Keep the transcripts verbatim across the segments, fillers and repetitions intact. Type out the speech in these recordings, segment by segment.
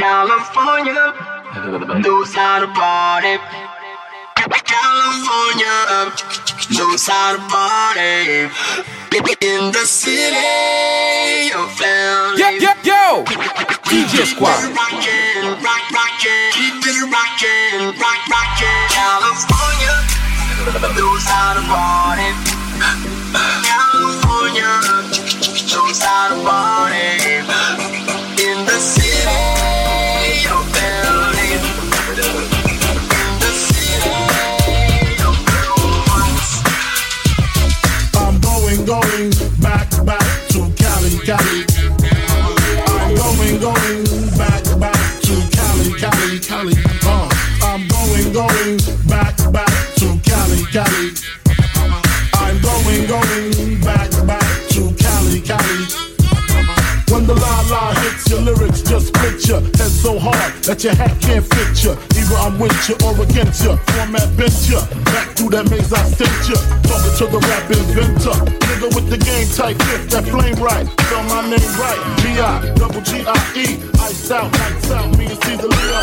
California knows how to party. California knows how to party. In the city of L A. Yo, yo, yo! D J Squad. Keep it rockin', rock, rockin', keep it rockin', rock, rockin'. California knows how to party. California knows how to party. In the city of L A. In the city of romance. I'm going, going back, back to Cali, Cali. I'm going, going back, back to Cali, Cali, Cali. Uh, I'm going, going back, back to Cali, Cali. I'm going, going back, back to Cali, Cali. When the la-la hits your lyrics, just split your head so hard that your hat can't fit you. Either I'm with you or against you. Format bent you. Back through that maze I sent you. Talking to the rap inventor. Nigga with the game type gift, that flame right. Spell my name right. B I double G I E. Iced out, lights out, me and Caesar Leo.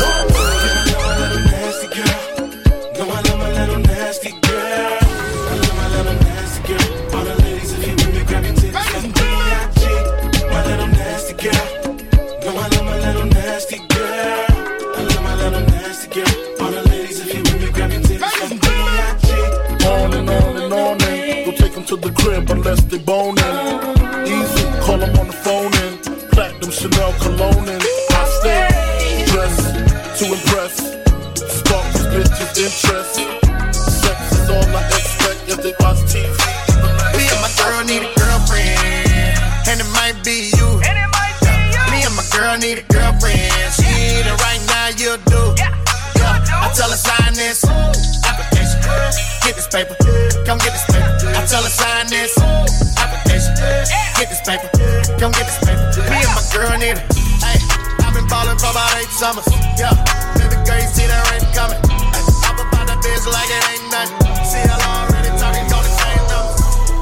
Nasty girl. No, I love my little nasty girl. I love my little nasty girl. All the ladies, if you with me, grab your titties like B I G. My little nasty girl. No, I love my little nasty girl. I love my little nasty girl. All the ladies, if you with me, grab your titties like B I G. On and on and on and go take them to the crib unless they boning. Easy, call them on the phone and platinum Chanel cologne and I stay dressed to impress. Spark these bitches' interest. Sex is all I expect if they watch T V. Me and my girl need a girlfriend, and it might be you. And it might be you. Me and my girl need a girlfriend. She need it right now, you do. Yeah, yeah. I tell her sign this application. Get this paper, come get this paper. I tell her sign this application. Get this paper, come get this paper. Me and my girl need it. Hey, I've been ballin' for about eight summers. Yeah, baby girl, you see that rain coming. Ay, hop up on that bitch like it ain't nothing. See how already talking, go the same numbers.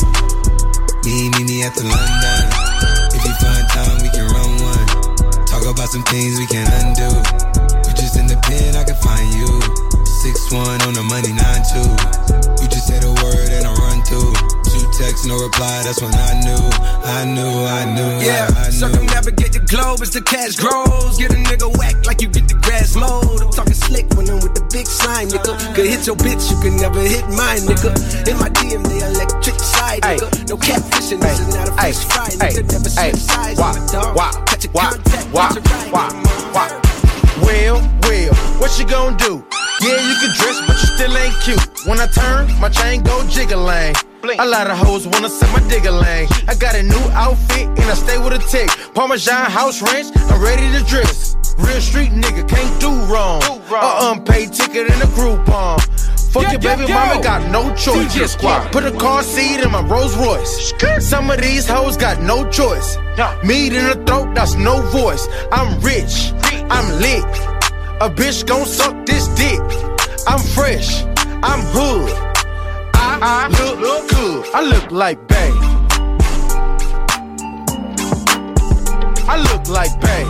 Me, me, me at the London. If you find time, we can run one. Talk about some things we can undo. You just in the pen, I can find you. six one on the money, nine two. You just say the word and I run to. Two texts, no reply, that's when I knew. I knew, I knew, yeah, I, I knew. Circumnavigate the globe as the cash grows. Get a nigga whack like you get the grass mowed. I'm talking slick when I'm with the big slime, nigga. Could hit your bitch, you can never hit mine, nigga. In my D M, they electric slide, nigga. No catfishing, this is not a fish fry, nigga. Never switch sides on the dog. Catch a contact, catch a ride. Well, well, what you gon' do? Yeah, you can dress, but you still ain't cute. When I turn, my chain go jiggling. A lot of hoes wanna set my digger lane. I got a new outfit and I stay with a tick. Parmesan house ranch, I'm ready to dress. Real street nigga, can't do wrong. A unpaid ticket in a Groupon. Fuck your baby mama, got no choice. Put a car seat in my Rolls Royce. Some of these hoes got no choice. Meat in the throat, that's no voice. I'm rich, I'm lit. A bitch gon' suck this dick. I'm fresh, I'm hood. I, I look, look good. I look like bae. I look like bae.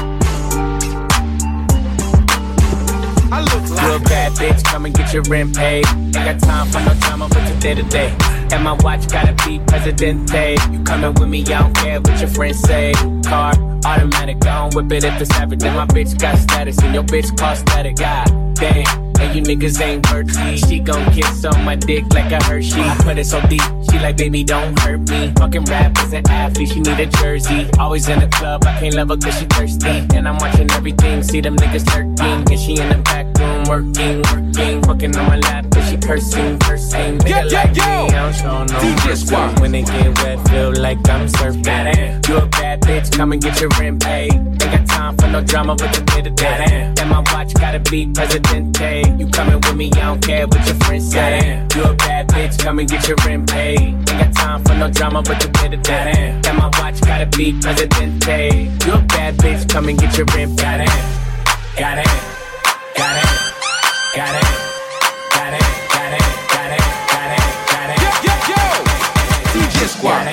I look like Real bad bitch, come and get your rent paid. Ain't got time for no drama, but today to day. And my watch gotta be Presidente. You coming with me, I don't care what your friends say. Car, automatic, don't whip it if it's average. And my bitch got status, and your bitch cost static. God damn. And you niggas ain't worthy. She gon' kiss on my dick like a Hershey. I put it so deep, she like, baby, don't hurt me. Fucking rap is an athlete, she need a jersey. Always in the club, I can't love her cause she thirsty. And I'm watching everything, see them niggas lurking. And she in the back room working, working. Fucking on my lap, and she cursing, cursing. Nigga Yeah, yeah, like yo. me, I don't show no D J mercy. Squad. When it get wet, feel like I'm surfing. You a bad bitch, come and get your rent paid. Ain't got time for no drama, but the day to day. And my watch gotta be Presidente. You coming with me, I don't care what your friends say. You a bad bitch, come and get your rent paid. Ain't got time for no drama, but the day to day. And my watch gotta be Presidente. You a bad bitch, come and get your rent paid. Got it, got it, got it, got it, got it, got it, got it, got it. Yo, yo, yo! D J Squad.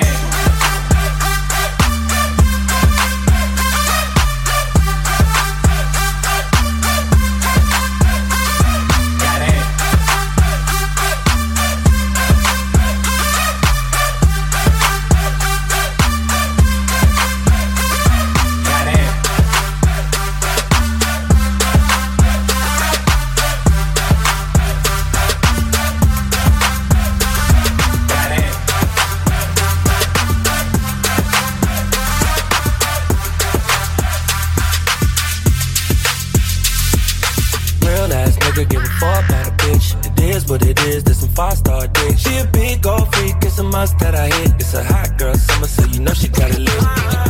Got it. what it is, this some five-star dick. She a big old freak, it's a must that I hit. It's a hot girl summer, so you know she got it lit.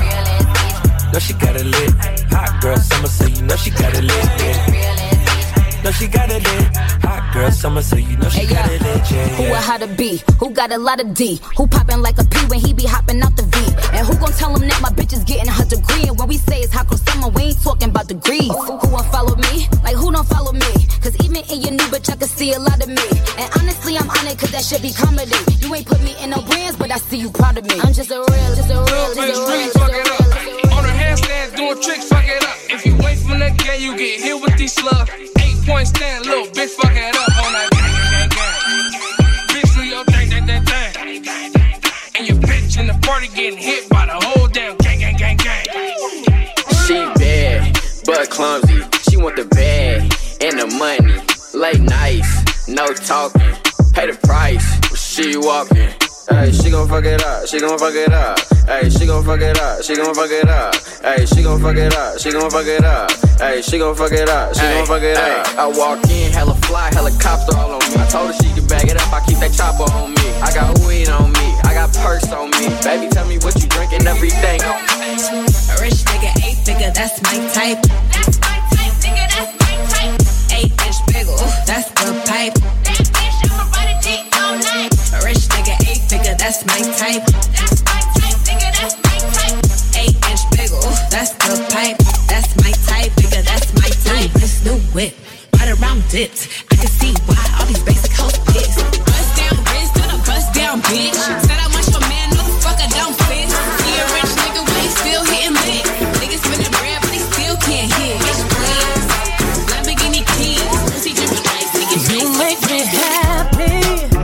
No, she got it lit. Hot girl summer, so you know she got it lit. Yeah. No, she got it lit. Hot girl summer, so you know she hey, got yeah. it lit. Yeah, who a how to be? Who got a lot of D? Who poppin' like a P when he be hopping out the V? And who gon' tell him that my bitch is getting her degree? And when we say it's hot girl summer, we ain't talking about degrees. Who won't follow me? Like who don't follow me? Cause even in your new bitch, I can see a lot of me. And honestly, I'm on it cause that shit be comedy. You ain't put me in no brands, but I see you proud of me. I'm just a real, just a real, just a real, just a real. On her handstand, doing tricks, fuck it up. If you wait from that game, you get hit with these slugs. Eight point stand, little bitch, fuck it up on that gang, gang, gang. Bitch, do your thing, thing, thing, thing. And your bitch in the party getting hit by the whole damn gang, gang, gang, gang. She bad, but clumsy. She want the bag and the money. Late nights, no talking. Pay the price, she walking. Hey, she gon' fuck it up, she gon' fuck it up. Hey, she gon' fuck it up, she gon' fuck it up. Hey, she gon' fuck it up, she gon' fuck it up. Hey, she gon' fuck it up, she gon' fuck it up. I walk in, hella fly, helicopter all on me. I told her she could bag it up, I keep that chopper on me. I got weed on me, I got perks on me. Baby, tell me what you drinking, everything on me. A rich nigga, eight figure, that's my type. That's my type, nigga, that's my type. Eight inch bagel, that's the pipe. That bitch, I'ma ride a dick all night. A rich nigga, eight figure, that's my type. That's my type, nigga, that's my type. Eight inch bagel, that's the pipe. That's my type, nigga, that's my type. This new whip, right around dips. I can see why all these basic hoes pissed. Bust down, wrist, then a bust down, bitch. Said I want your man, motherfucker, don't fit. He a rich nigga, but he still hitting lit. Niggas spinning bread, but he still can't hit. Bitch, please. Lamborghini keys, pussy dripping ice, nigga. You make me happy.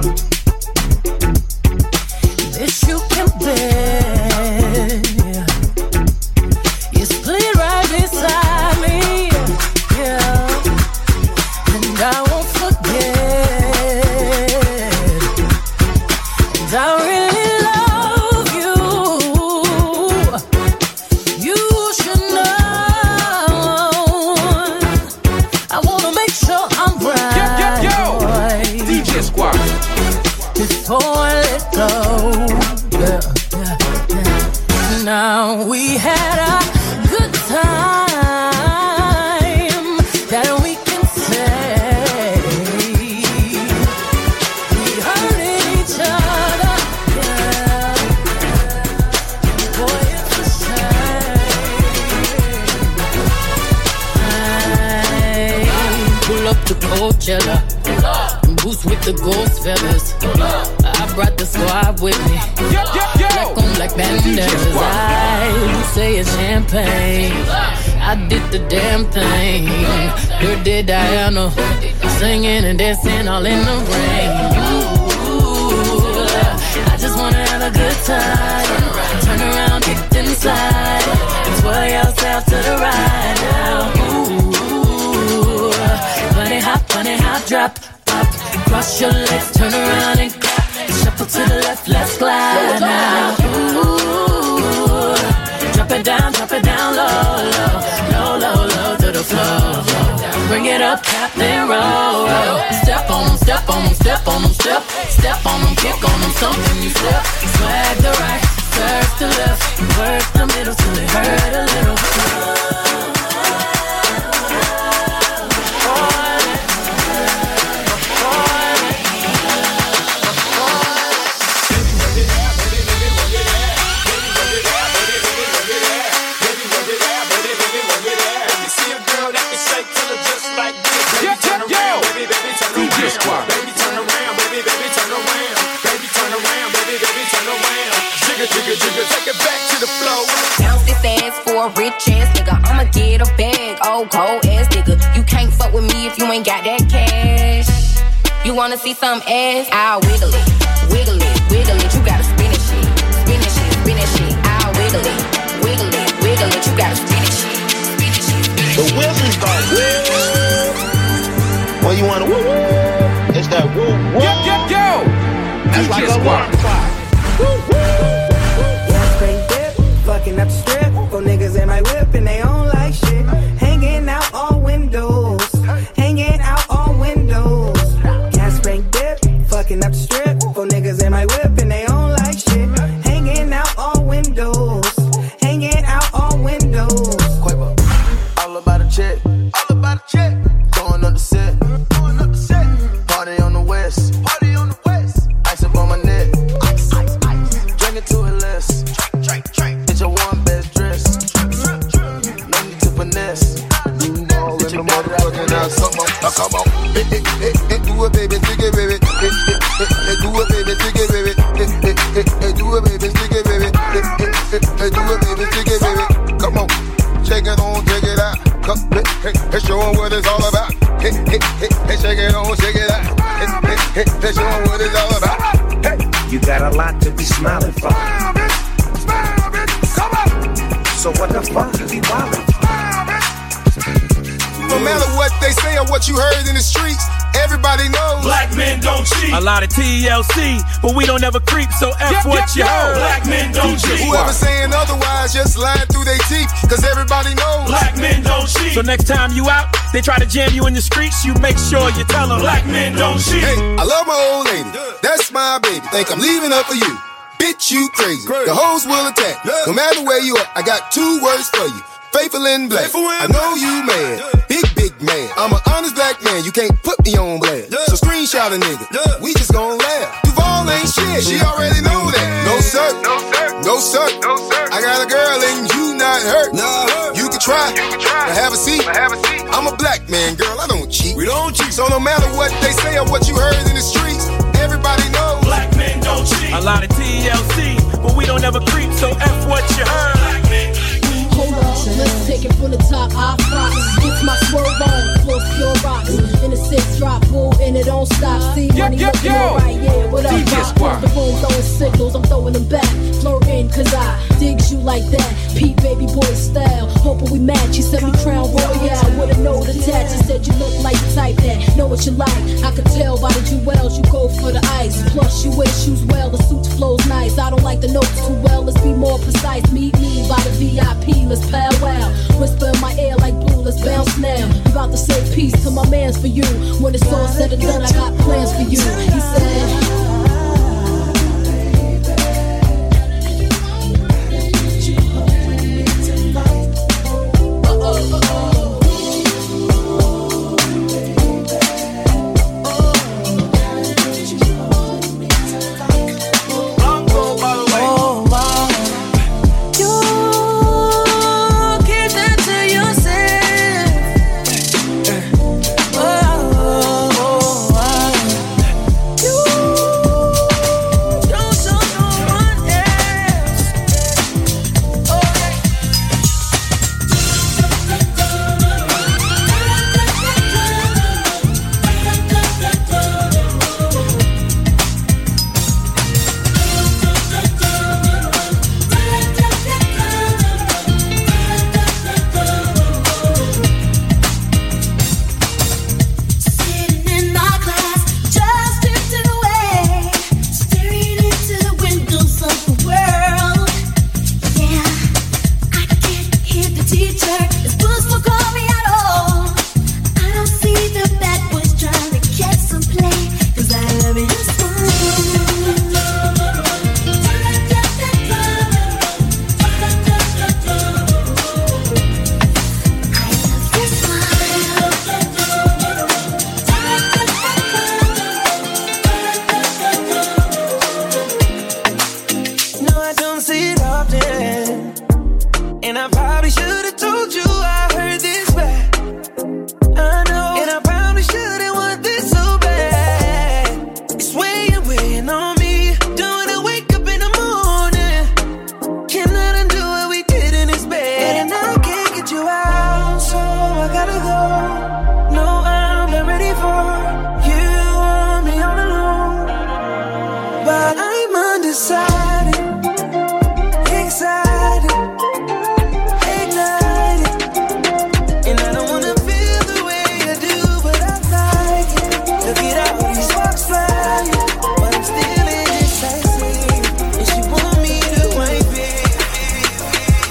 This you can bear. You split right beside me, yeah. And I won't forget. And I really love you. You should know. I wanna make sure I'm right. Yo, yo, yo. D J Squad. Before I let go, yeah, yeah, yeah. Now we had a good time that we can say we hurted each other, yeah. Boy, it's a shame. I pull up to Coachella. Boots with the ghost feathers. I brought the squad with me. Yo, yo, yo. Black on black bandanas. I say it's champagne. I did the damn thing. Dirty Diana, singing and dancing all in the rain. Ooh, I just wanna have a good time. Turn around, get inside. And twirl yourself to the right now. Ooh, funny hop, funny hop, drop. Cross your legs, turn around and clap. Shuffle to the left, let's glide now. Ooh, drop it down, drop it down low, low, low, low, low to the floor. Bring it up, tap, then roll, roll. Step on them, step on them, step on them, step. Step on them, kick on them, something you step. Swag the right, surf the left. Work the middle till it hurt a little. Take it back to the flow. Bounce this ass for a rich ass nigga. I'ma get a bag, old cold ass nigga. You can't fuck with me if you ain't got that cash. You wanna see some ass? I'll wiggle it, wiggle it, wiggle it. You gotta spin it shit, spin it shit, spin it shit. I'll wiggle it, wiggle it, wiggle it. You gotta spin it shit, spin it shit, spin it shit. The whistle starts. Well, you wanna woo woo? It's that woo woo. Yo, yo, yo. That's like a warm clock. Woo woo. Fucking up the strip for niggas in my whip and they don't like shit. Hanging out all windows, hanging out all windows. Gas crank dip. check. All about a check. Going up the set. Going up the set. Party on the west. Party on the west. Ice up on my neck. Ice, ice, ice. Drink it to it less. Drink, drink, drink. Get your one best dress. Drip, drip, drip. No need to finesse. All in the motherfucking ass. Come on, uh, come on. Hey, hey, hey, hey, do it, baby, stick it, baby. Hey, hey, hey, hey, do it, baby, stick it, baby. Hey, hey, hey, hey, do it, baby, stick it, baby. Hey, hey, hey, hey, do it, baby, stick it, baby. Come on, shake it on, shake it out. Come, hey, hey, hey, show 'em what it's all about. Hey, hey, hey, hey, shake it on, shake it out. Hey, hey, hey, hey, show 'em what it's all about. Hey, you got a lot to be smiling for. Smile, bitch, smile, bitch, come on. So what the fuck is he wildin'? No matter what they say or what you heard in the streets, everybody knows black men don't cheat. A lot of T L C, but we don't ever creep, so F yeah, what yeah, you heard. Black men don't cheat. Whoever saying otherwise just lying through their teeth, cause everybody knows black men don't cheat. So next time you out, they try to jam you in the streets, you make sure you tell them black men don't cheat. Hey, I love my old lady, that's my baby. Think I'm leaving her for you. Bitch, you crazy. The hoes will attack. No matter where you are, I got two words for you. Faithful and black. I know you mad. Big, big man. I'm an honest black man. You can't put me on blast. So screenshot a nigga. We just gon' laugh. Duval ain't shit. She already know that. No sir. No sir. No sir. No sir. I got a girl and you not hurt. No. You can try. You can try. Now have a seat. Have a seat. I'm a black man, girl. I don't cheat. We don't cheat. So no matter what they say or what you heard in the streets, everybody knows black men don't cheat. A lot of T L C, but we don't ever creep. So F what you heard. Black men. Hold on, let's take it from the top. I fox, it's my swerve on, floor pure rocks. In a six drop, bull, and it don't stop. See money yo, looking yo. alright, yeah. What up, D J Squad? The room throwing signals, I'm throwing them back. Flirting, cause I digs you like that. Pete baby boy style, hoping we match. You sent me crown royale with a note attached. You said you look like the type that know what you like. I could tell by the jewels, you go for the ice. Plus you wear shoes well, the suit flows nice. I don't like the notes too well, let's be more precise. Meet me by the V I P. Let's powwow, whisper in my ear like blue, let's bounce now. I'm about to say peace to my mans for you. When it's all said and done, I got plans for you. He said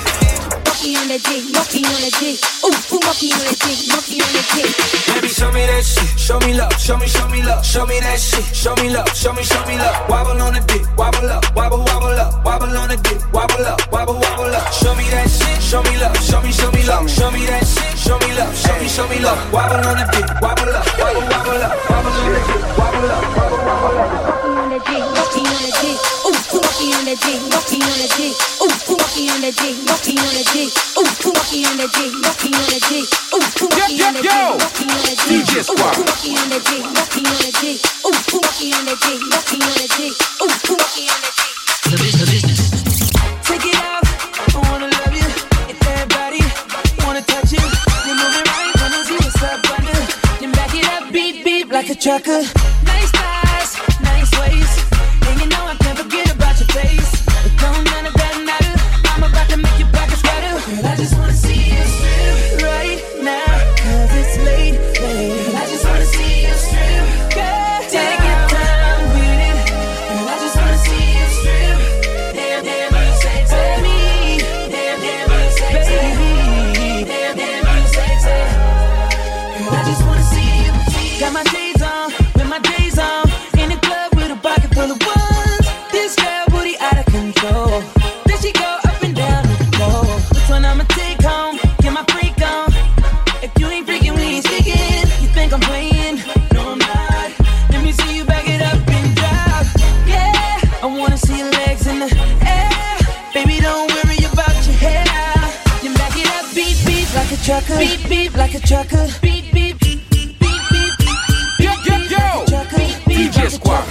Baby, show me that shit. Show me love, show me, show me love. Show me that shit. Show me love, show me, show me love. Wobble on the dick, wobble up, wobble, wobble up. Wobble on the dick, wobble up, wobble, wobble up. Show me that shit. Show me love, show me, show me love. Show me that shit. Show me love, show me, show me love. Wobble on the dick, wobble up, wobble, wobble up. Wobble on the dick, wobble up, wobble, wobble up. Walking on the dick, walking on the dick, walking on the dick, ooh, walking on the dick, walking on the dick, ooh, walking on the dick, walking on the dick, ooh, walking on the dick, walking on the dick, ooh, walking on the dick, walking on the dick, ooh, walking on the dick, walking on the dick, ooh, walking on the dick. The business. Take it out, I wanna love you. If everybody wanna touch you, you're moving right, wanna see what's up under. Then back it up, beep beep like a trucker. Nice thighs, nice waist. And you know I can't forget about your face. It don't none of that matter. I'm about to make your pockets better. Girl, I just wanna see you strip right now, cause it's late, late. Girl, I just wanna see you strip. Girl, take your time with it. Girl, I just wanna see you strip. Damn, damn, you sexy. Me, damn, damn, you sexy. Baby, damn, damn, you sexy. Girl, I just wanna see you. Got my shades on, with my days on. In the club with a pocket full of ones. This girl booty out of control. Then she go up and down the floor. Which one I'ma take home? Get my freak on. If you ain't freaking, we ain't sticking. You think I'm playing? No, I'm not. Let me see you back it up and drop. Yeah, I wanna see your legs in the air. Baby, don't worry about your hair. Then back it up, beat, beat like a trucker. Beat, beat like a trucker. Beat, beat, beat, beat, beat, beat. Yo, yo, yo. D J Squad.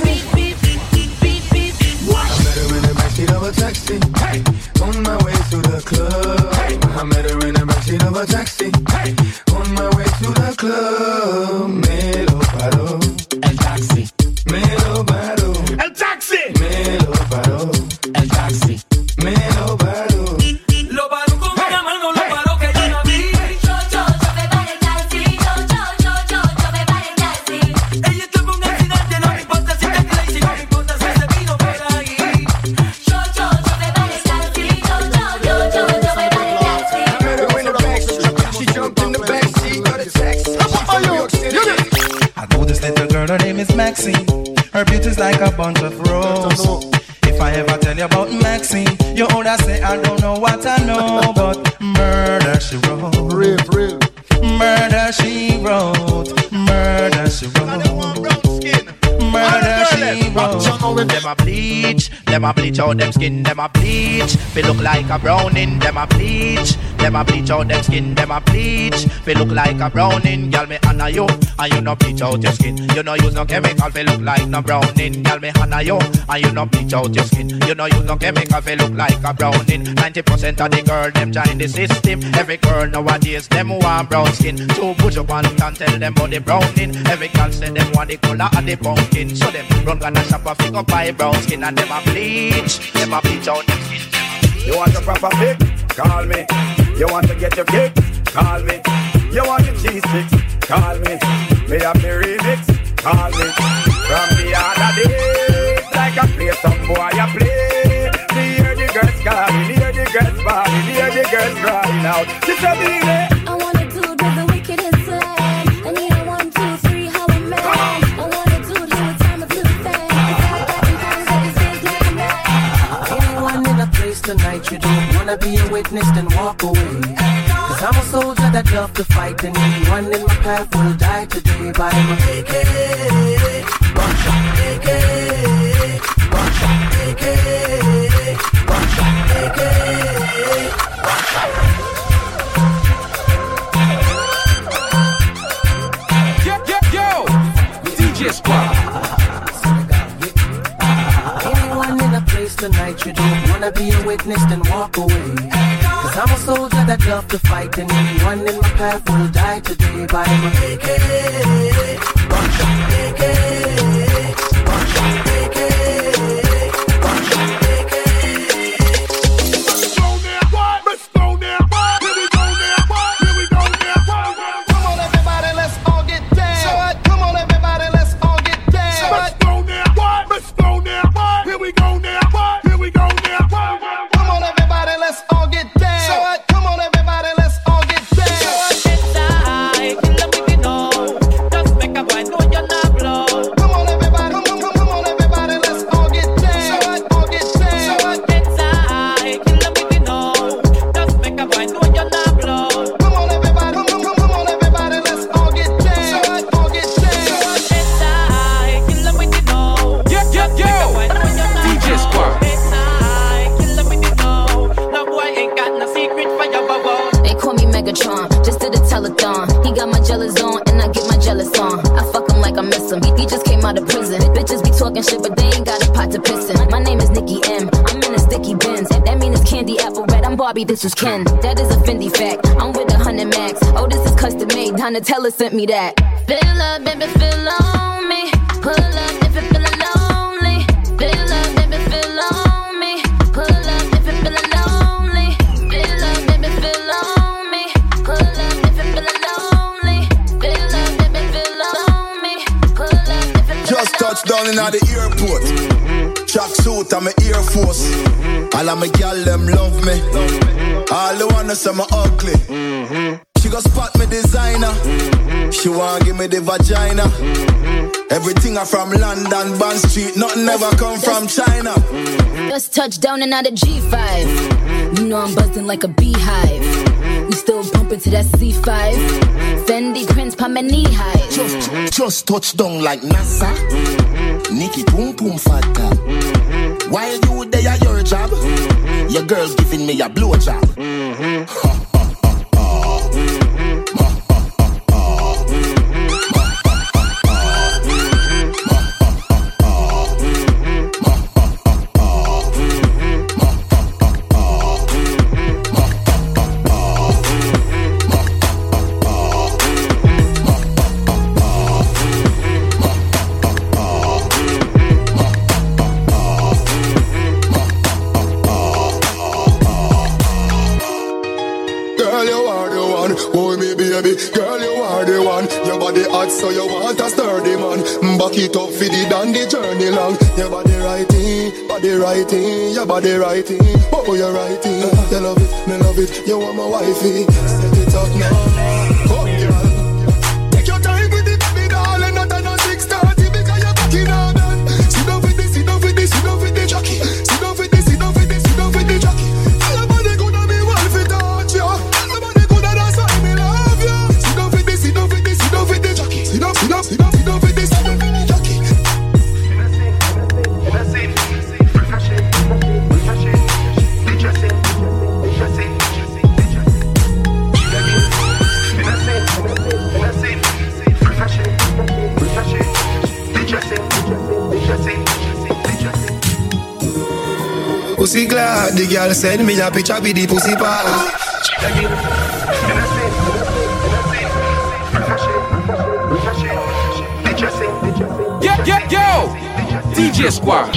Of a taxi, hey, on my way to the club. Hey, I met her in the backseat of a taxi, hey, on my way to the club. Me lo paró, el taxi. Me lo paró, el taxi. Me lo paró, el taxi. Me lo paró. Lo paró con una mano, lo paró que yo no vi. Yo, yo, yo me paré el taxi. Yo, yo, yo, yo, yo me paré el taxi. Ella tuvo un accidente, no me importa si está crazy, no me importa si se vino por ahí. I know this little girl, her name is Maxine. Her beauty's like a bunch of roses. If I ever tell you about Maxine, you older say I don't know what I know, but murder she wrote. Real, real. Murder she wrote. Murder she wrote. Murder she wrote. Them a bleach, them a bleach out them skin, them a bleach. They look like a browning, them a bleach. Them a bleach out them skin, them a bleach. They look like a browning, girl me honor you, and you no bleach out your skin. You no use no chemical, they look like no browning, girl me honor you, and you no bleach out your skin. You no use no chemical, they look like a browning. Ninety percent of the girl them join the system. Every girl nowadays them want brown skin. So put your one and tell them about the browning. Every girl say them want the color of the pumpkin. So them run gonna shop a figure buy brown skin and them a bleach. Them a bleach out them skin. You want a proper fix? Call me. You want to get your kick? Call me. You want your cheese sticks? Call me. Me have the remix? Call me. From the other day, like I play some boy I play. Me hear the girls calling, hear the girls bawling, hear the girls crying out. She said, "Baby, I wanna do with the wickedest slang. I need a one, two, three, how a man. I wanna do it with time of the thing. Anyone in a place tonight, you don't wanna be a witness, then walk away. Cause I'm a soldier that love to fight, and anyone in my path will die today by my A K. Bunshot A K. Bunshot A K. Bunshot A K. Bunshot. Yo, yo, yo! D J Squad. Anyone in a place tonight, you don't wanna be a witness, then walk away. Cause I'm a soldier that love to fight, and anyone in my path will die today by my A K. Bunshot A K. Bunshot A K. Bunshot A K. Let's go now, what? Let's go now, what? Here we go now, what? Here we go now, what? Come on everybody, let's all get down. So what? Come on everybody, let's all get down. So let's go now, what? Let's go now, what? Here we go now, what? Here we go now, what? Come on everybody, let's all get down. So what? Come on everybody, let's all get down. So what? It's I, kill them if you know. my jealous on and I get my jealous on. I fuck him like I miss him. He, he just came out of prison. Bitches be talking shit, but they ain't got a pot to piss in. My name is Nicki M. I'm in a sticky Benz. That mean it's candy apple red. I'm Barbie, this is Ken. That is a Fendi fact. I'm with a hundred max. Oh, this is custom made. Donatella sent me that. Feel up, baby, feel on me. Pull up if you feelin' lonely. Feel up, baby, feel on me. Pull up if you feelin' lonely. Feel up, baby, feel on me. Pull up if you feelin' lonely. Feel up, baby, feel on me. Pull up if you feelin' Just touched down in the airport. Track suit and my Air Force. All of my gal them love me. All the wanna say me ugly. She go spot me designer. She wanna give me the vagina. Everything I from London, Bond Street. Nothing ever come from China. Just touched down and out of G five. You know I'm buzzing like a beehive. We still bumping to that C five. Fendi prints pa my knee high. Just, just touched down like NASA. Nikki Pum Pum Fata. While you there at your job, your girl's giving me a blowjob. Mm-hmm. Girl, you are the one. Your body hot, so you want a sturdy man. Back it up for the down the journey long. Your body righty, body righty, your body righty. Oh, you're righty. You love it, me love it. You want my wifey. Set it up now. Oh, girl. Take your time with it, baby, darling. Not a no six thirty because you're back in all done. Sit down with this, sit down with this, sit down with the jockey. Sit down with this, sit down with this, sit down with the jockey. Your body gonna be well fit touch you. Sit up, sit up, sit up, sit up with this, sit up with the jockey. Pussy glad, the girl send me a picture with the pussy part. Yo, yo, yo! D J Squad.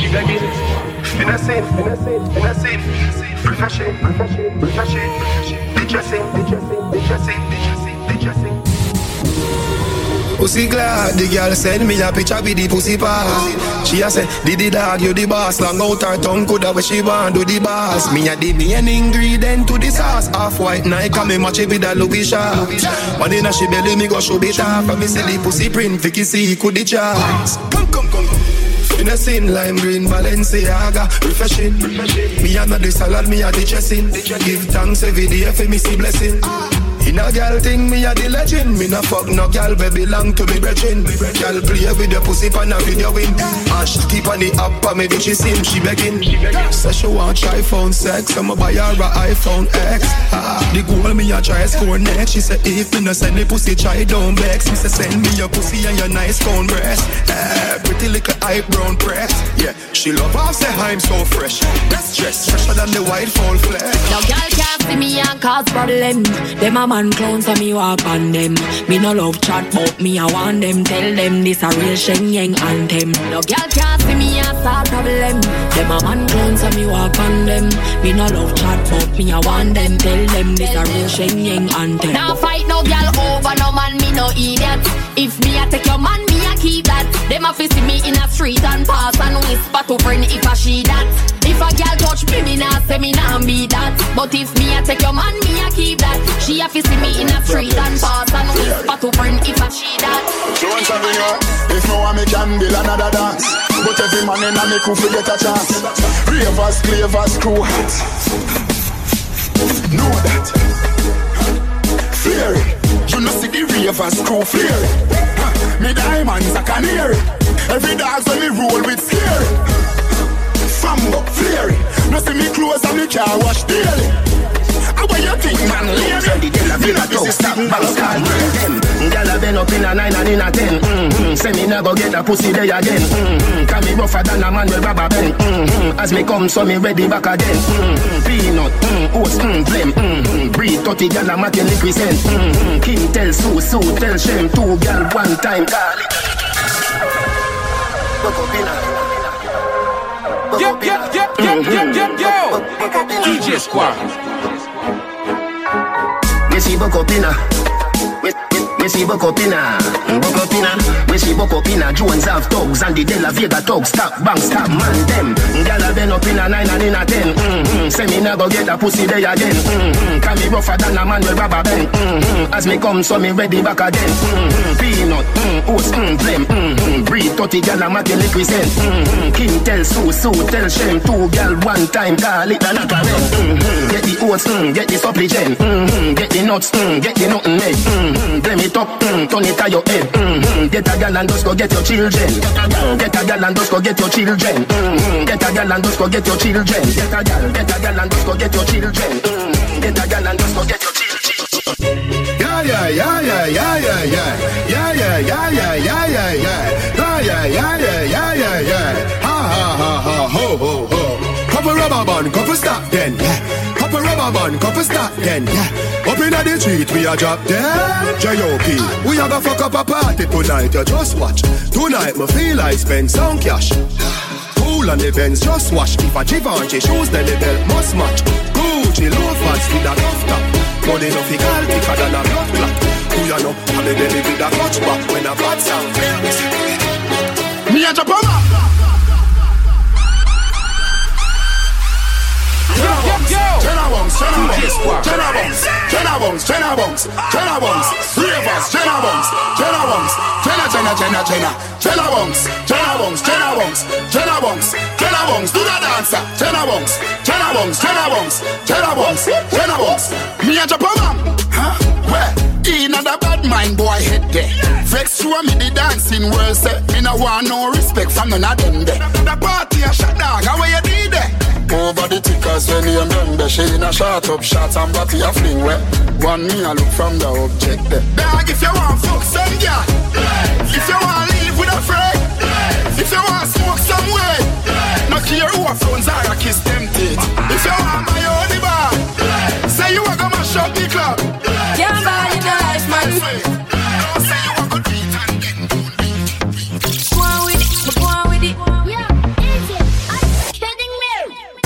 Pussy glad, the girl send me a picture with the pussy pass. She a say, did the dog, you the boss. Long out her tongue, coulda what she want, do the boss. Me a the main ingredient to the sauce. Half white Nike, me match it with a Louis shot. But inna she belly, me go show it off. And me see the pussy print, Vicky see, could the chance. Come, come, come, come. In a sin, lime green, Balenciaga, refreshing. Me a not the salad, me a the dressing. Give thanks every day for me see blessing. In a girl thing, me a the legend. Me no fuck no girl, baby belong to me brethren. Girl play with the pussy pan a video win. And she keep on the app, and me do she sim, she begging. Say she want try phone sex, I'ma buy her a iPhone X. Ah, the goal me a try score next. She say if me no send the pussy, try don't vex. Me say send me your pussy and your nice phone breast. Eh, pretty little eyebrow press. Yeah, she love how say I'm so fresh. Best dress, fresher than the white phone flesh. Now girl can't see me and cause problem. Them a man clowns and me walk on them. Me no love chat but me I want them. Tell them this a real Sheng Yang anthem. No girl can't see me and start problem. Them a man clowns and me walk on them. Me no love chat but me I want them. Tell them this a real Sheng Yang anthem. Now fight no girl over no man, me no idiot. If me a take your man, me a keep that. Them a fi see me in a street and pass and whisper to friend if a she that. If a girl touch me, me nah say me nah be that. But if me a take your man, me a keep that. She a fi see me in a street and pass and whisper to friend if a she that. Jones Avenue, if no one me can build another dance. But every man in a me could forget a chance. Ravers, clavers, crew hat. Know that. Flare it. You know see the ravers, crew flare it. Me diamonds, I can hear it. Every dog's when me roll with scary. Fambo, flare it. No see me clothes and me car wash daily. I wear your think man lose. And the Della Vega talk stop, bang start man them. Gyal a been up in a nine and in a ten. Mm-hmm. Say me never get a pussy there again. Mm-hmm. Can me rougher than a man with rubber band. Mm-hmm. As me come, so me ready back again. Mm-hmm. Peanut, mm, oats, mm, blem. Mm-hmm. Breed thirty gyal a making the present. Mm-hmm. King tell Sue, Sue tell Shem. Two gyal one time, call it. Buck up in a. Yo, yo, yo, yo, yo, yo, yo. D J Squad. We see buck up in a. We see buck up in a. Buck up in a. We see buck up in a. Jones have thugs and the Della Vega thugs. Stop, bang, stop, man, them. Gyal a been up in a nine and in a ten. Mm-hmm. Say me never get a pussy there again. Mm-hmm. Can me rougher than a man with rubber band. Mm-hmm. As me come, so me ready back again. Mm-hmm. Peanut, mm, oats, mm, blem. Mm-hmm. Breed thirty gyal a making the present. Mm-hmm. King tell Sue, Sue tell Shem. Two gyal one time, call it a knock a rent. Mm-hmm. Get the oats, mm, get the supplicant. Mm-hmm. Get the nuts, mm, get the nothing egg. Mm-hmm. Blem it up, mm, turn it to your head. Mm-hmm. Get a gyal and just go get your children. Get a gyal and just go get your children. Mm-hmm. Get a gyal and just go get your children. Get a gyal, get a gyal and just go get your children. Mm-hmm. Get a gyal and just go get your children. Yeah, yeah, yeah, yeah, yeah, yeah, yeah. Yeah, yeah, yeah, yeah, yeah, yeah, yeah. Yeah, yeah, yeah, yeah, yeah, yeah, yeah. Ha, ha, ha, ha, ho, ho, ho. Couple rubber band, couple stop then, yeah. Couple rubber band, couple stop then, yeah. Up inna the street, we a drop dead. J O P, we a go fuck up a party tonight, you just watch. Tonight, me feel I spend some cash. Cool on the Benz, just wash. If a Givenchy shoes, then the belt must match. Gucci loafers with a tough top. Money no fi call thicker than a blood clot. Who ya know? And the belly with a clutch back when a bad sound fail. Me a drop a map. Jenna Bunks, Jenna Bunks, Jenna Bunks, Jenna Bunks, Jenna Bunks, Jenna Bunks, Ravers, Jenna Bunks, Jenna Bunks, Jenna, Jenna, Jenna, Jenna, Jenna Bunks, Jenna Bunks, Jenna Bunks, Jenna Bunks, Jenna Bunks, do the dancer, Jenna Bunks, Jenna Bunks, Jenna Bunks, Jenna Bunks, Jenna Bunks. Me a drop a man, huh? Where? Inna the bad mind boy head there. Vex show me the dancing world say. Me no want no respect from none of them there. The party a shot dog, how you did there? Over the tickers when you remember. She in a shot up shots and body a fling wet. One me a look from the object there. Dog if you want fuck some girl, if you want live with a friend, if you want smoke some way, no care who a phones are a kiss them teeth. If you want my only bar, say you a go mash up the club. Can't buy you the life, man. Don't say you a go beat and get Go on with it, but go on with it. Yeah, easy. I'm kidding me.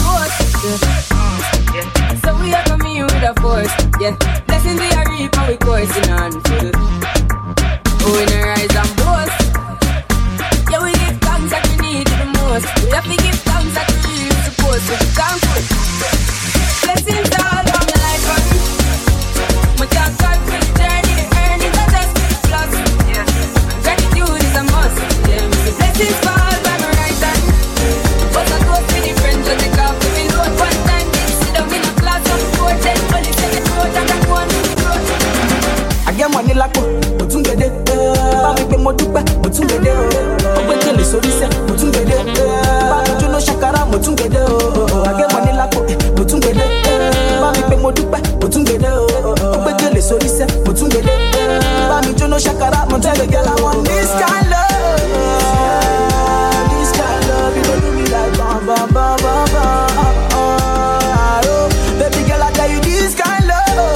Yeah. So we are coming with a force. Yeah. Blessings we are reap and we coursing on full. Oh, in a rise and boast. Yeah, we give thanks that we need it the most. We have to give thanks that we really supposed to be thankful. Blessings all on my life, man. My thank God for the journey, the earnings are just plus. Yeah. Gratitude is a must. Yeah. The blessings fall by my right hand. But I go for the friends when they come to me load one time. Sit down in a class of four, ten, only say the road and that one. I get money like mo tún gbede. Bá mi pé mo dúpẹ́, mo tún gbede. Ọgbẹ́ kele sórí sẹ́, mo tún gbede. Bá mi jóná ṣàkárà, mo tún gbede. I get money like mo tún gbede. Bá mi pé mo dúpẹ́, mo tún gbede. Ọgbẹ́ kele sórí sẹ́, mo tún gbede. Bá mi jóná ṣàkárà, mo tún gbede. I want this kind love, this kind love. You don't do me like bam bam bam bam bam. Oh, baby girl, I tell you this kind love.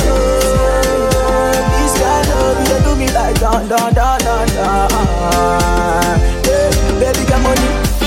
Like da da da da da, yeah, baby got money.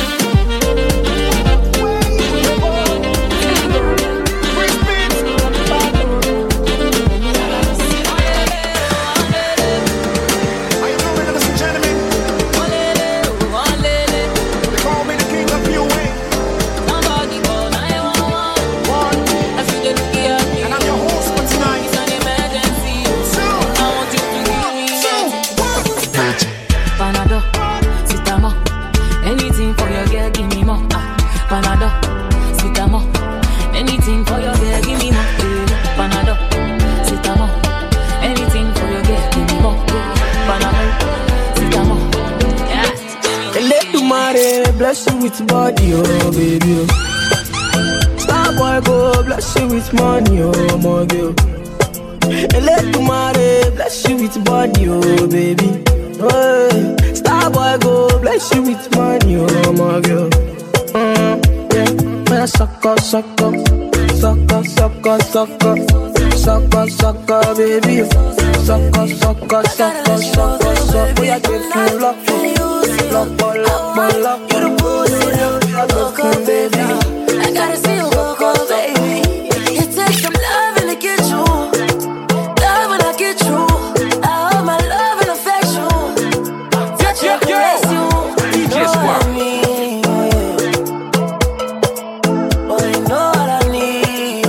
Bless you with body, oh baby. Star boy go bless you with money, oh my girl. Eletumare, bless you with body, oh baby. Oh, star boy go, bless you with money, oh my girl. Mm, yeah, man, sucker, sucker, sucker, sucker, sucker, sucker, sucker, baby. Sucker, sucker, sucker, sucker, sucker. We are getting locked, locked, locked, locked. You're the boss, you're the baby. I gotta see you go, go, baby. It takes some loving to get you. Love when I get you. I hold my love and affection. Touch you, caress you. D J Squad. Oh, you know what I need.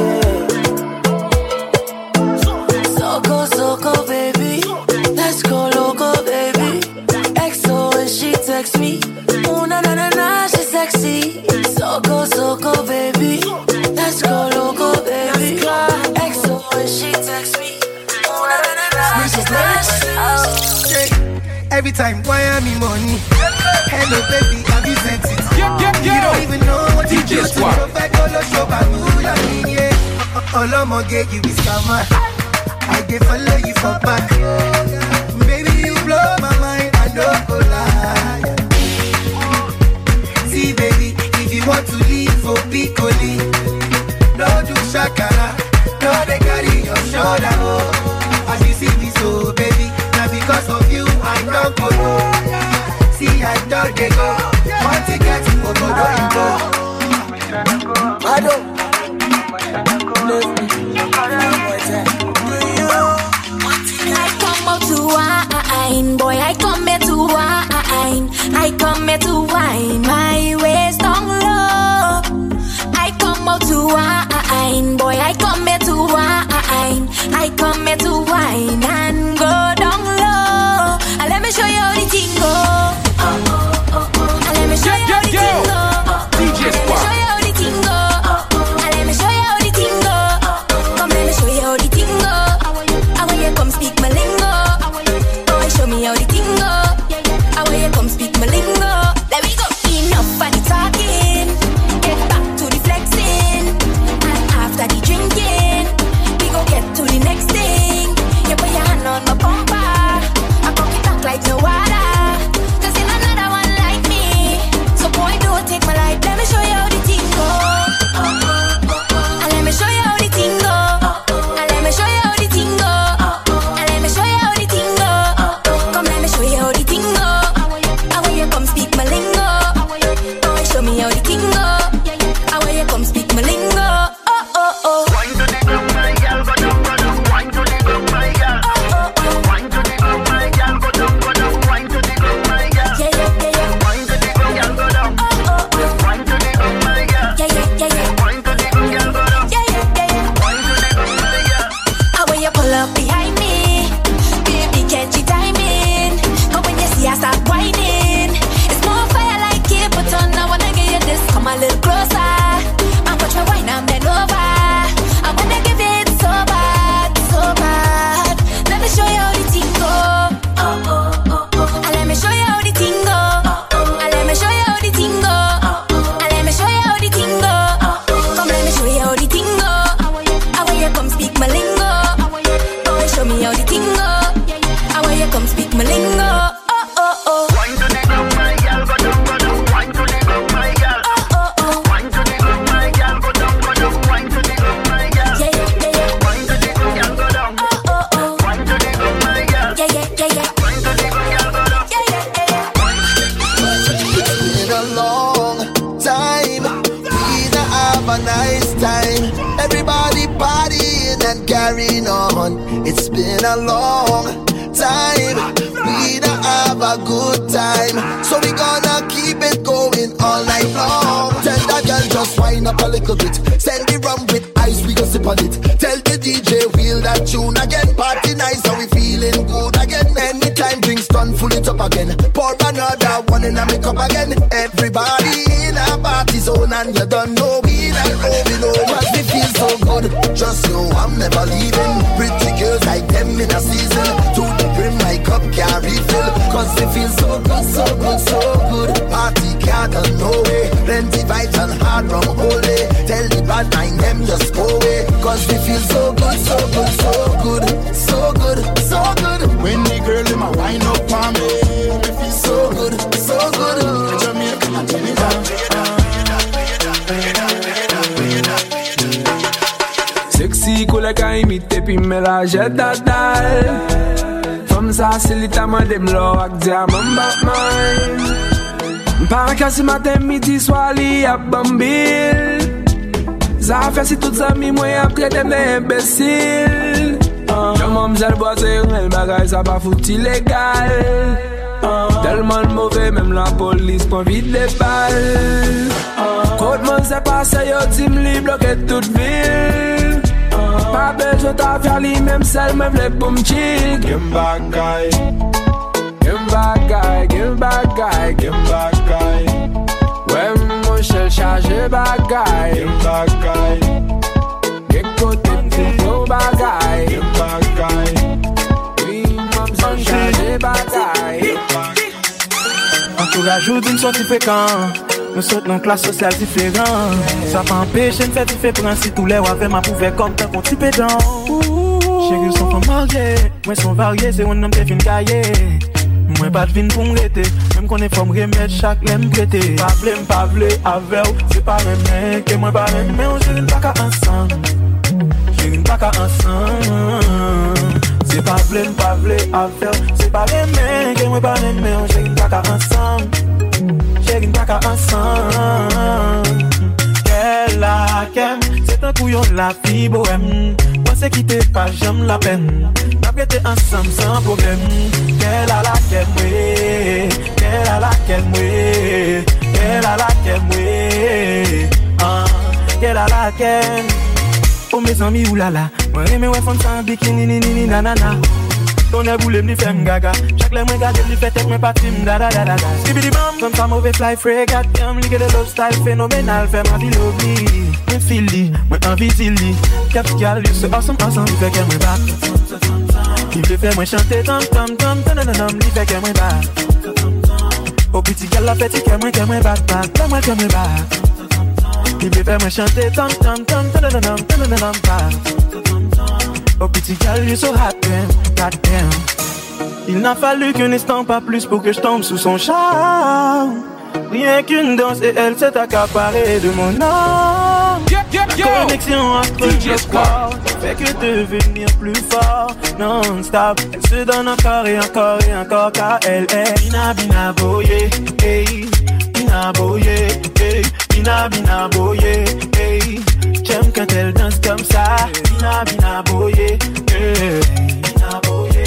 So go, so go, baby. Let's go loco, baby. X O when she texts me. Oh, na na na na, she's sexy. So go, so go, baby. Let's go loco, baby. X O when she texts me. Oh, na na na na, she's sexy. Every time, why am I money? Hello, baby, have you sent it? Yeah, yeah, yeah. You don't even know what you D J do to Squad. provide all the show, but I mean, yeah. All I'm gonna get you is scammer. I can follow you for back. Baby, you blow my mind, I don't go lie. See, baby, if you want to leave for Piccoli, don't do shakara, no, they carry your shoulder, oh. As you see me so, baby, now because of you, I don't go, no. See, I don't get go, want to get to Ogodo, you go. I don't. I come out to wine, boy, I come here to wine. I come here to wine, my waist down low. I come out to wine, boy, I come here to wine. I come here to wine and go down low. And let me show you how the thing go. And let me show you how the thing go. D J Squad. Show you how the thing go. And let me show you how the thing go. Come, let me show you how the thing go. I want you come speak my lingo. Oh, show me how the thing go. I want you come speak my lingo. Let me go. Enough for the talking. Get back to the flexing. And after the drinking, we go get to the next thing. You put your hand on my bumper. I pop it back like no water. Cause you're another one like me. So boy, don't take my life. Let me show you how the thing go. And let me show you how the thing go. And let me show you how the thing go. And let me show you how the thing go. Come, let me show you how the thing go. I want you come speak my lingo. Oh, show me how the thing go. I want you come speak my lingo. Oh, oh, oh. Wine to the ground, my girl, go down, go down. Wine to the ground, my girl. Wine to the ground, my girl, go down, go down. Wine to the ground, my girl. Yeah, yeah, yeah, yeah. Wine to the ground, girl, go down. Wine to the ground, my girl. Yeah, yeah, yeah, yeah. Wine to the ground, girl, go down. Yeah, yeah, yeah, yeah. Wine to the ground, my girl. How when you pull up behind me, baby, catch you timing. But when you see I start whining, it's more fire like it, but on I wanna get you this. Come a little closer, I watch my wine and bend over. I wanna give it so bad, so bad. Let me show you how the thing go. Oh, oh, oh, oh. And let me show you how the thing go. And let me show you how the thing go. And let me show you how the thing go. Come, let me show you how the thing go. I want you come speak my lingo. Oh, show me how the thing go. I want you come speak my lingo. Oh, oh, oh. Wine to the ground, my girl, go down, go down. Wine to the ground, my girl. Oh, oh, oh. Wine to the ground, my girl, go down, go down. Wine to the ground, my girl. Yeah, yeah, yeah, yeah. Wine to the ground, girl, go down. Oh, oh, oh. Wine to the ground, my girl. Yeah, yeah, yeah, yeah. Wine to the ground, girl, go down. Yeah, yeah, yeah, yeah. It's been a long time. We don't have a nice time. Everybody partying and carrying on. It's been a long time. We don't have a good time. So we gonna keep it going all night long. Tell that girl just wind up a little bit. Send the rum with ice, we go sip on it. Tell the D J wheel that tune again. Party nice, so we feeling good again. Anytime drinks done, full it up again. Pour another one in a make up again. Everybody in a party zone and you don't know we not going home. Cause we feel so good. Just know I'm never leaving. Pretty girls like them in a season. To the brim, my cup can't refill. Cause we feel so good, so good, so good. Party can't go no way. Plenty vibes and hard rum holy. Tell the bad mind them just go away. Cause we feel so good, so good, so good. up on me. Me feel so good, so good. Jamaica, Sexy cool like I imite puis mélange dadal. Femme ça c'est littéralement des m'lo ak diamant Batman. M'para casse matin midi soir li a bambil. Ça fait si toutes amis moi a traité d'imbécile. Yo mamzelle boise un bagage ça pas foutu illégal. Tellement mauvais même la police prend vite des balles. Côte man c'est passé yo dit m'li bloqué toute ville. Pas besoin de faire les mêmes seuls, me v'lait pour m'chill. Game back guy, game back guy, game back guy, game back guy. Ouais, mon chel chargé back guy, game back guy. Get côté tout gros bagay, game back guy. Oui, mon son chargé back guy. Entourage ou d'une sortie fréquente. Nous sautons dans classe sociale différente. Ça pas empêcher de faire différent si tous les wafés m'a prouvé comme tant qu'on type dedans. Chérie, sont pas mariés, moi sont variés, c'est un homme qui fin cahier. Moi pas de vin pour m'arrêter, même qu'on est forme remettre chaque l'aime prêter. Pas vle, pas vle, avec c'est pas même mec, et moi pas même, mais on chérie pas qu'à ensemble. Chérie pas qu'à ensemble. C'est pas vle, pas vle, avec c'est pas même mec, et moi pas même, mais on chérie pas qu'à ensemble. Chérie pas qu'à ensemble. Qu'elle a qu'aime, c'est un couillon la fille bohème. Pensez quitter pas j'aime la peine. N'a prêté ensemble sans problème. Qu'elle a la qu'aime, oui. Qu'elle a la qu'aime, oui. Qu'elle a la qu'aime, oui. Ah, qu'elle a la qu'aime. Oh mes amis oulala, moi j'aime ouais femme sans bikini ni ni ni nanana. Ton est voulu me faire gaga. Chaque les moins gardé, me fait tête, me pas tim, da da da da da. Skibidi bam, comme ça mauvais fly frégate. Comme ligue de love style phénoménal, fait ma vie lovely. Me feel li, me envie de li. Capital, you so awesome, awesome, il fait qu'elle me bat. Il veut faire moi chanter, tam tam tam, tam tam tam, il fait qu'elle me bat. Au petit gal la petit, qu'elle me, qu'elle me bat, bat, qu'elle me, qu'elle me bat. Il veut faire moi chanter, tam tam tam, tam tam tam, tam tam tam, bat. Oh petit gal, you so hot damn, hot damn. Il n'a fallu qu'un instant, pas plus pour que je tombe sous son charme. Rien qu'une danse et elle s'est accaparée de mon âme. La connexion entre nos corps fait que devenir plus fort non-stop. Elle se donne encore et encore et encore car elle est Bina Bina Boye, hey. Bina Boye, hey. Bina Bina Boye, hey. J'aime quand elle danse comme ça. Bina Bina Boye, hey. Bina Boye,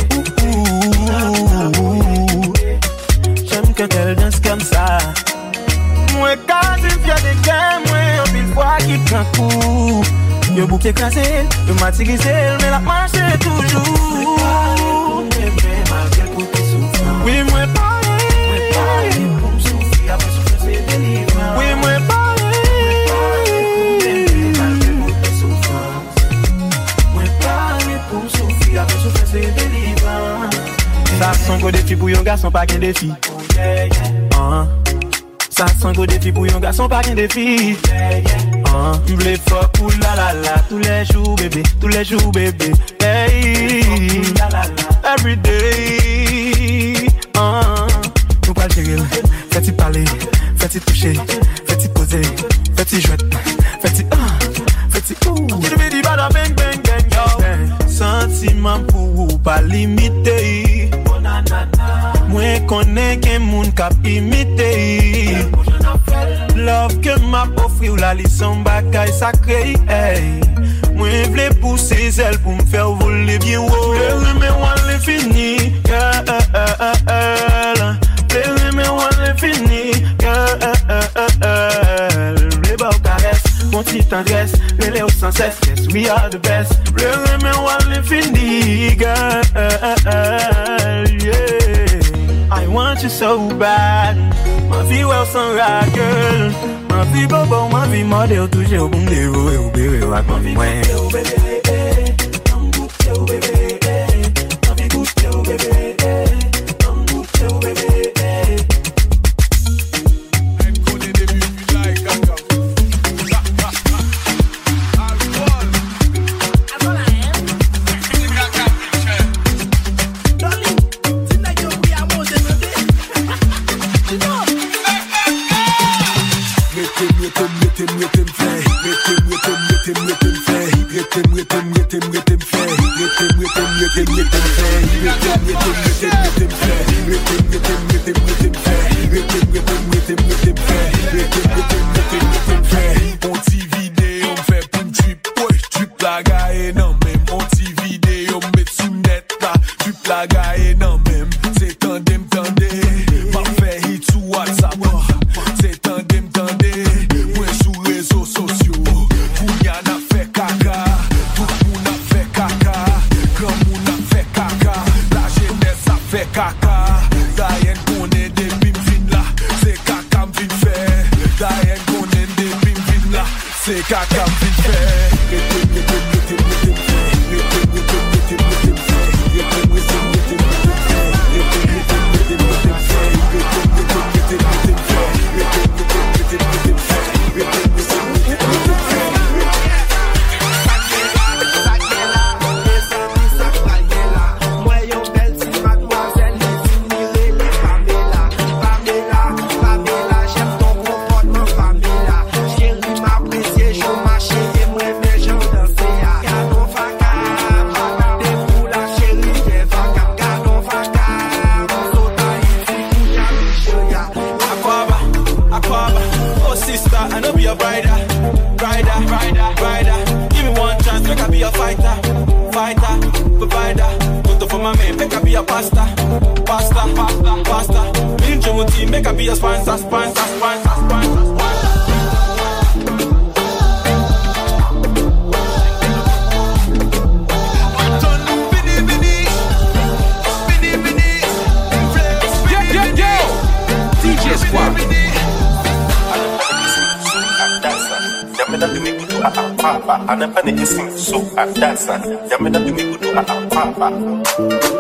ouh. J'aime quand elle danse comme ça. Moi quand il y a des gains, moi en mille fois qui prend coup. Yo bouc écrasé, yo matirisé, mais la marche est toujours. Oui moi parler, moi parler pour me souffrir après souffrir c'est délivrant. Oui moi ça sent gros défi pour yon garçon pas qu'un défi. Uh-huh. Ça sent gros défi pour yon garçon pas qu'un défi. Uh-huh. M'vle fuck ou la la la tous les jours bébé, tous les jours bébé. Hey, every day. Uh-huh. Nous pas le gérer, fais-tu parler, fais-tu toucher, fais-tu poser, fais-tu jouer, fais-tu ah, fais-tu ouh. Tu me dis bada bang bang bang yo. Sentiment pour pas limiter. Moi connais qu'un monde cap imiter. Love que m'a offrir la licence bagaille sacré. Hey. Moi v'lais pousser elle pour me faire voler bien haut. Le mais on l'est fini. Yeah, le mais on l'est fini. Yeah, les beaux caresses, mon petit tendresse, les léos sans cesse. Yes, we are the best. Le mais on l'est fini. Girl, yeah. I want you so bad. Ma vie well sans girl. Ma vie bobo, ma vie modèle toujours au bon niveau et au bébé avec ma vie. Rhythm, rhythm, rhythm, rhythm, fair. Rhythm, rhythm, rhythm, rhythm, fair. Rhythm, rhythm, rhythm, rhythm, fair. Rhythm, rhythm, rhythm, rhythm, fair. Rhythm, rhythm, rhythm, rhythm, fair. Rhythm, rhythm, rhythm, rhythm, fair. On T V day, on fait pour drip, ouais, drip la gaille, non même. On T V day, on met sous net là, drip la gaille, non même. C'est tandem, tandem, m'a fait hit sur WhatsApp. C'est tandem, tandem, moi sur réseaux sociaux. Kounya n'a fait caca, tout le monde a fait caca, grand monde a fait caca, la jeunesse a fait caca. D'ailleurs qu'on est des bim là, c'est caca m'vin fait. D'ailleurs qu'on est des bim là, c'est caca m'vin fait. Rhythm, rhythm, rhythm, rhythm, fait. Rhythm, rhythm, rhythm, rhythm, fait. Rhythm, rhythm, rhythm, rhythm, fait. Rhythm, rhythm, rhythm, rhythm, fait. Rhythm, rhythm, rhythm, rhythm, fait. Rhythm, rhythm, rhythm, rhythm, fait. Rhythm, rhythm, rhythm, rhythm, fait. Make I be a pasta, pasta, pasta, pasta. Me and Jomo team, make I be a sponsor, sponsor, sponsor, sponsor. D J Squad. Yamina do me good a papa, and a penny is so at that son. Yamina do me good a papa.